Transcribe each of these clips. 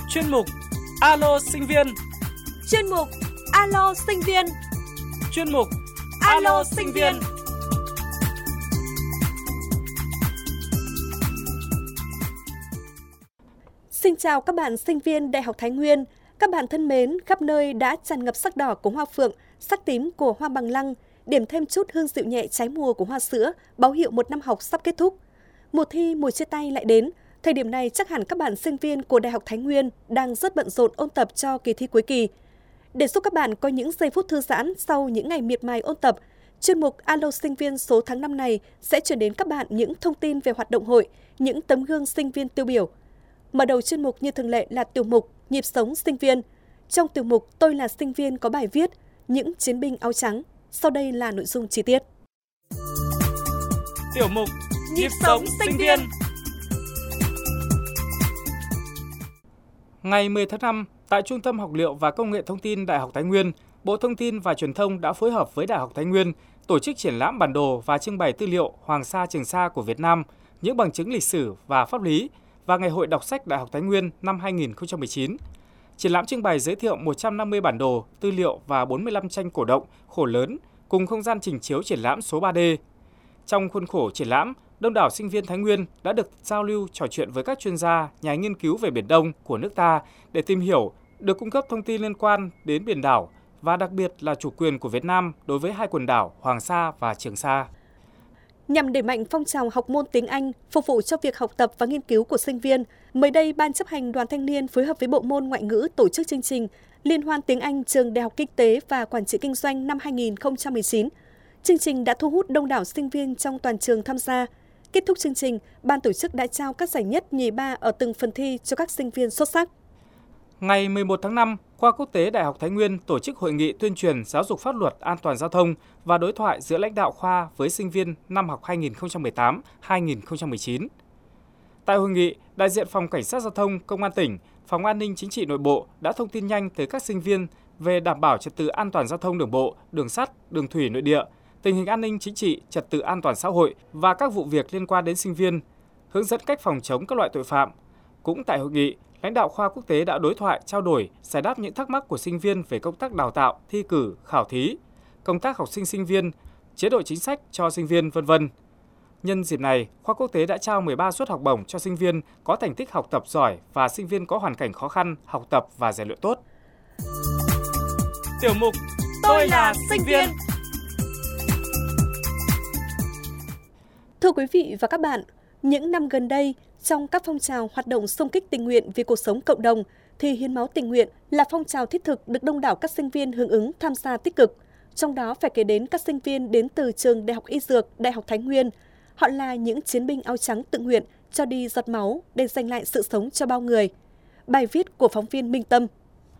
Chuyên mục Alo sinh viên. Chuyên mục Alo sinh viên. Chuyên mục Alo sinh viên. Xin chào các bạn sinh viên Đại học Thái Nguyên. Các bạn thân mến, khắp nơi đã tràn ngập sắc đỏ của hoa phượng, sắc tím của hoa bằng lăng, điểm thêm chút hương dịu nhẹ trái mùa của hoa sữa, báo hiệu một năm học sắp kết thúc. Mùa thi, mùa chia tay lại đến. Thời điểm này chắc hẳn các bạn sinh viên của Đại học Thái Nguyên đang rất bận rộn ôn tập cho kỳ thi cuối kỳ. Để giúp các bạn có những giây phút thư giãn sau những ngày miệt mài ôn tập, chuyên mục Alo sinh viên số tháng 5 này sẽ chuyển đến các bạn những thông tin về hoạt động hội, những tấm gương sinh viên tiêu biểu. Mở đầu chuyên mục như thường lệ là tiểu mục Nhịp sống sinh viên. Trong tiểu mục Tôi là sinh viên có bài viết Những chiến binh áo trắng. Sau đây là nội dung chi tiết. Tiểu mục Nhịp sống sinh viên. Ngày 10 tháng 5, tại Trung tâm Học liệu và Công nghệ Thông tin Đại học Thái Nguyên, Bộ Thông tin và Truyền thông đã phối hợp với Đại học Thái Nguyên tổ chức triển lãm bản đồ và trưng bày tư liệu Hoàng Sa Trường Sa của Việt Nam, những bằng chứng lịch sử và pháp lý và Ngày hội đọc sách Đại học Thái Nguyên năm 2019. Triển lãm trưng bày giới thiệu 150 bản đồ, tư liệu và 45 tranh cổ động, khổ lớn cùng không gian trình chiếu triển lãm số 3D. Trong khuôn khổ triển lãm, đông đảo sinh viên Thái Nguyên đã được giao lưu trò chuyện với các chuyên gia, nhà nghiên cứu về Biển Đông của nước ta để tìm hiểu, được cung cấp thông tin liên quan đến biển đảo và đặc biệt là chủ quyền của Việt Nam đối với hai quần đảo Hoàng Sa và Trường Sa. Nhằm đẩy mạnh phong trào học môn tiếng Anh, phục vụ cho việc học tập và nghiên cứu của sinh viên, mới đây Ban chấp hành Đoàn Thanh niên phối hợp với Bộ môn Ngoại ngữ tổ chức chương trình Liên hoan tiếng Anh Trường Đại học Kinh tế và Quản trị Kinh doanh năm 2019. Chương trình đã thu hút đông đảo sinh viên trong toàn trường tham gia. Kết thúc chương trình, ban tổ chức đã trao các giải nhất, nhì ba ở từng phần thi cho các sinh viên xuất sắc. Ngày 11 tháng 5, Khoa Quốc tế Đại học Thái Nguyên tổ chức hội nghị tuyên truyền giáo dục pháp luật an toàn giao thông và đối thoại giữa lãnh đạo khoa với sinh viên năm học 2018-2019. Tại hội nghị, đại diện Phòng Cảnh sát Giao thông, Công an tỉnh, Phòng An ninh Chính trị Nội bộ đã thông tin nhanh tới các sinh viên về đảm bảo trật tự an toàn giao thông đường bộ, đường sắt, đường thủy nội địa, tình hình an ninh chính trị, trật tự an toàn xã hội và các vụ việc liên quan đến sinh viên, hướng dẫn cách phòng chống các loại tội phạm. Cũng tại hội nghị, lãnh đạo khoa quốc tế đã đối thoại, trao đổi, giải đáp những thắc mắc của sinh viên về công tác đào tạo, thi cử, khảo thí, công tác học sinh sinh viên, chế độ chính sách cho sinh viên, v.v. Nhân dịp này, khoa quốc tế đã trao 13 suất học bổng cho sinh viên có thành tích học tập giỏi và sinh viên có hoàn cảnh khó khăn, học tập và rèn luyện tốt. Tiểu mục Tôi là sinh viên. Thưa quý vị và các bạn, những năm gần đây, trong các phong trào hoạt động xung kích tình nguyện vì cuộc sống cộng đồng, thì hiến máu tình nguyện là phong trào thiết thực được đông đảo các sinh viên hưởng ứng tham gia tích cực. Trong đó phải kể đến các sinh viên đến từ trường Đại học Y Dược, Đại học Thái Nguyên. Họ là những chiến binh áo trắng tự nguyện cho đi giọt máu để giành lại sự sống cho bao người. Bài viết của phóng viên Minh Tâm.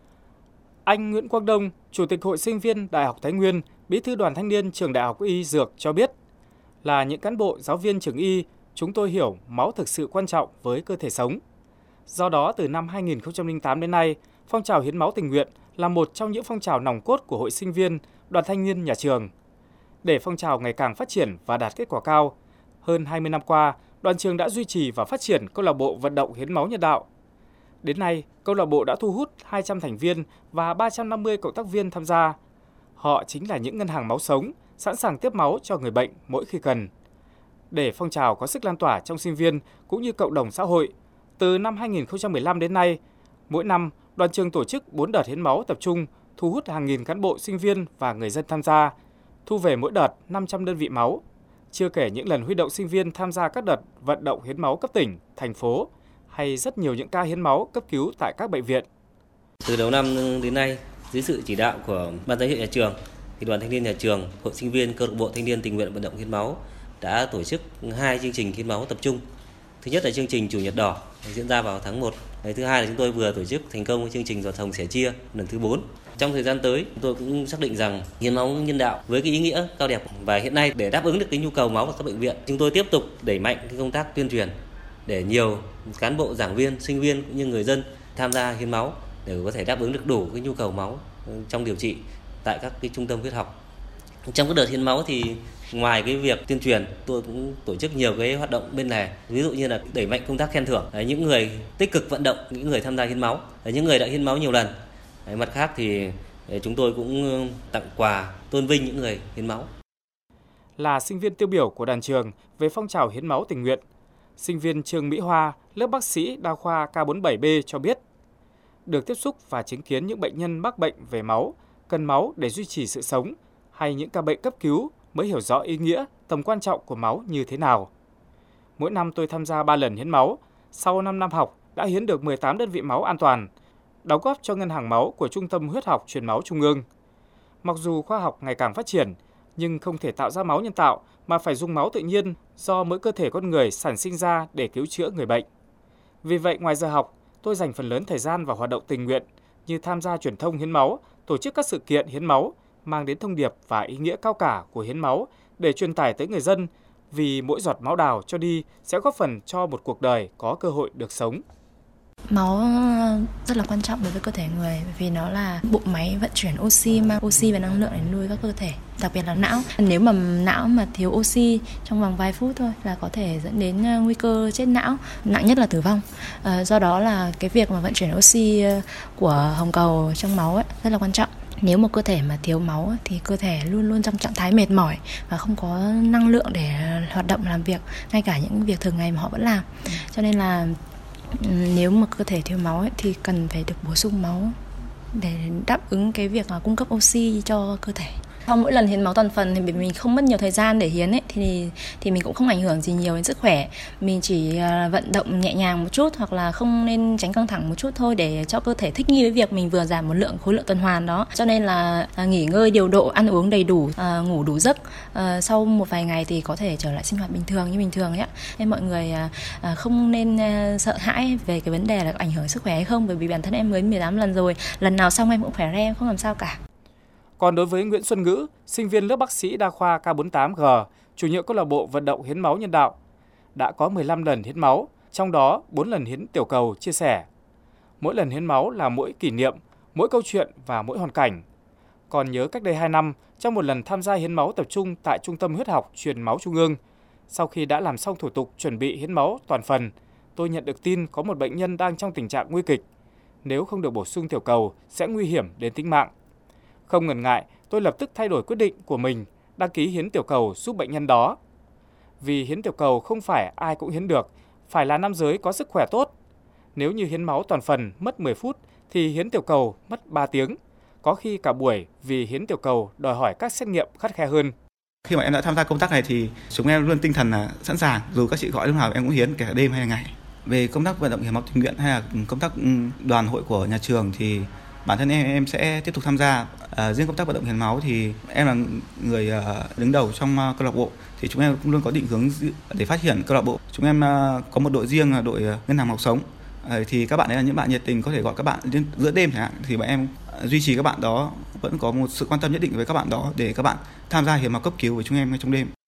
Anh Nguyễn Quang Đông, Chủ tịch Hội Sinh viên Đại học Thái Nguyên, Bí thư Đoàn Thanh niên Trường Đại học Y Dược cho biết, là những cán bộ, giáo viên trường Y, chúng tôi hiểu máu thực sự quan trọng với cơ thể sống. Do đó, từ năm 2008 đến nay, phong trào hiến máu tình nguyện là một trong những phong trào nòng cốt của Hội Sinh viên, Đoàn Thanh niên nhà trường. Để phong trào ngày càng phát triển và đạt kết quả cao, hơn 20 năm qua, đoàn trường đã duy trì và phát triển câu lạc bộ vận động hiến máu nhân đạo. Đến nay, câu lạc bộ đã thu hút 200 thành viên và 350 cộng tác viên tham gia. Họ chính là những ngân hàng máu sống, sẵn sàng tiếp máu cho người bệnh mỗi khi cần. Để phong trào có sức lan tỏa trong sinh viên cũng như cộng đồng xã hội, từ năm 2015 đến nay, mỗi năm đoàn trường tổ chức 4 đợt hiến máu tập trung, thu hút hàng nghìn cán bộ, sinh viên và người dân tham gia, thu về mỗi đợt 500 đơn vị máu. Chưa kể những lần huy động sinh viên tham gia các đợt vận động hiến máu cấp tỉnh, thành phố, hay rất nhiều những ca hiến máu cấp cứu tại các bệnh viện. Từ đầu năm đến nay, dưới sự chỉ đạo của ban giám hiệu nhà trường, thì Đoàn Thanh niên nhà trường, Hội Sinh viên, Câu lạc bộ Thanh niên tình nguyện vận động hiến máu đã tổ chức 2 chương trình hiến máu tập trung. Thứ nhất là chương trình Chủ nhật đỏ diễn ra vào tháng 1. Thứ hai là chúng tôi vừa tổ chức thành công chương trình giọt hồng sẻ chia lần thứ 4. Trong thời gian tới, chúng tôi cũng xác định rằng hiến máu nhân đạo với cái ý nghĩa cao đẹp, và hiện nay để đáp ứng được cái nhu cầu máu của các bệnh viện, chúng tôi tiếp tục đẩy mạnh cái công tác tuyên truyền để nhiều cán bộ, giảng viên, sinh viên cũng như người dân tham gia hiến máu để có thể đáp ứng được đủ cái nhu cầu máu trong điều trị tại các cái trung tâm huyết học. Trong các đợt hiến máu thì Ngoài cái việc tuyên truyền, tôi cũng tổ chức nhiều cái hoạt động bên lề, ví dụ như là đẩy mạnh công tác khen thưởng những người tích cực vận động, những người tham gia hiến máu, những người đã hiến máu nhiều lần. Mặt khác thì chúng tôi cũng tặng quà tôn vinh những người hiến máu. Là sinh viên tiêu biểu của đoàn trường về phong trào hiến máu tình nguyện, sinh viên Trương Mỹ Hoa, lớp bác sĩ đa khoa K47B cho biết, được tiếp xúc và chứng kiến những bệnh nhân mắc bệnh về máu, cần máu để duy trì sự sống, hay những ca bệnh cấp cứu mới hiểu rõ ý nghĩa, tầm quan trọng của máu như thế nào. Mỗi năm tôi tham gia 3 lần hiến máu, sau 5 năm học đã hiến được 18 đơn vị máu an toàn, đóng góp cho ngân hàng máu của Trung tâm Huyết học Truyền máu Trung ương. Mặc dù khoa học ngày càng phát triển, nhưng không thể tạo ra máu nhân tạo mà phải dùng máu tự nhiên do mỗi cơ thể con người sản sinh ra để cứu chữa người bệnh. Vì vậy, ngoài giờ học, tôi dành phần lớn thời gian vào hoạt động tình nguyện như tham gia truyền thông hiến máu, tổ chức các sự kiện hiến máu, mang đến thông điệp và ý nghĩa cao cả của hiến máu để truyền tải tới người dân, vì mỗi giọt máu đào cho đi sẽ góp phần cho một cuộc đời có cơ hội được sống. Máu rất là quan trọng đối với cơ thể người vì nó là bộ máy vận chuyển oxy, mang oxy và năng lượng để nuôi các cơ thể, đặc biệt là não. Nếu mà não mà thiếu oxy trong vòng vài phút thôi là có thể dẫn đến nguy cơ chết não, nặng nhất là tử vong. Do đó là cái việc mà vận chuyển oxy của hồng cầu trong máu ấy rất là quan trọng. Nếu một cơ thể mà thiếu máu thì cơ thể luôn luôn trong trạng thái mệt mỏi và không có năng lượng để hoạt động làm việc, ngay cả những việc thường ngày mà họ vẫn làm. Cho nên là nếu mà cơ thể thiếu máu ấy, thì cần phải được bổ sung máu để đáp ứng cái việc cung cấp oxy cho cơ thể. Sau mỗi lần hiến máu toàn phần thì mình không mất nhiều thời gian để hiến ấy, thì mình cũng không ảnh hưởng gì nhiều đến sức khỏe. Mình chỉ vận động nhẹ nhàng một chút hoặc là không nên tránh căng thẳng một chút thôi để cho cơ thể thích nghi với việc mình vừa giảm một khối lượng tuần hoàn đó. Cho nên là nghỉ ngơi điều độ, ăn uống đầy đủ, ngủ đủ giấc. Sau một vài ngày thì có thể trở lại sinh hoạt bình thường như bình thường ấy. Nên mọi người không nên sợ hãi về cái vấn đề là có ảnh hưởng sức khỏe hay không, bởi vì bản thân em mới 18 lần rồi, lần nào xong em cũng khỏe re, em không làm sao cả. Còn đối với Nguyễn Xuân Ngữ, sinh viên lớp bác sĩ đa khoa K48G, chủ nhiệm câu lạc bộ vận động hiến máu nhân đạo, đã có 15 lần hiến máu, trong đó 4 lần hiến tiểu cầu, chia sẻ. Mỗi lần hiến máu là mỗi kỷ niệm, mỗi câu chuyện và mỗi hoàn cảnh. Còn nhớ cách đây 2 năm, trong một lần tham gia hiến máu tập trung tại Trung tâm Huyết học Truyền máu Trung ương, sau khi đã làm xong thủ tục chuẩn bị hiến máu toàn phần, tôi nhận được tin có một bệnh nhân đang trong tình trạng nguy kịch. Nếu không được bổ sung tiểu cầu, sẽ nguy hiểm đến tính mạng. Không ngần ngại, tôi lập tức thay đổi quyết định của mình, đăng ký hiến tiểu cầu giúp bệnh nhân đó. Vì hiến tiểu cầu không phải ai cũng hiến được, phải là nam giới có sức khỏe tốt. Nếu như hiến máu toàn phần mất 10 phút, thì hiến tiểu cầu mất 3 tiếng. Có khi cả buổi vì hiến tiểu cầu đòi hỏi các xét nghiệm khắt khe hơn. Khi mà em đã tham gia công tác này thì chúng em luôn tinh thần là sẵn sàng, dù các chị gọi lúc nào em cũng hiến, kể cả đêm hay là ngày. Về công tác vận động hiến máu tình nguyện hay là công tác đoàn hội của nhà trường thì bản thân em sẽ tiếp tục tham gia. Riêng công tác vận động hiến máu thì em là người đứng đầu trong câu lạc bộ, thì chúng em cũng luôn có định hướng để phát triển câu lạc bộ. Chúng em có một đội riêng là đội ngân hàng máu sống, thì các bạn ấy là những bạn nhiệt tình, có thể gọi các bạn giữa đêm chẳng hạn, thì bọn em duy trì các bạn đó, vẫn có một sự quan tâm nhất định với các bạn đó để các bạn tham gia hiến máu cấp cứu với chúng em ngay trong đêm.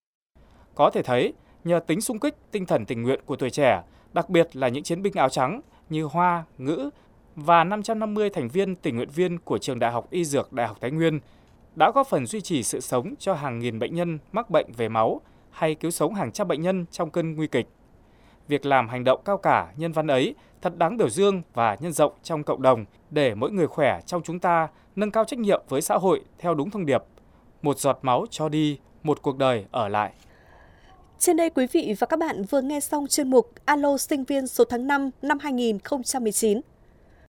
Có thể thấy, nhờ tính xung kích, tinh thần tình nguyện của tuổi trẻ, đặc biệt là những chiến binh áo trắng như Hoa, Ngữ và 550 thành viên tình nguyện viên của Trường Đại học Y Dược Đại học Thái Nguyên đã góp phần duy trì sự sống cho hàng nghìn bệnh nhân mắc bệnh về máu hay cứu sống hàng trăm bệnh nhân trong cơn nguy kịch. Việc làm hành động cao cả nhân văn ấy thật đáng biểu dương và nhân rộng trong cộng đồng để mỗi người khỏe trong chúng ta nâng cao trách nhiệm với xã hội theo đúng thông điệp: một giọt máu cho đi, một cuộc đời ở lại. Trên đây quý vị và các bạn vừa nghe xong chuyên mục Alo Sinh viên số tháng 5 năm 2019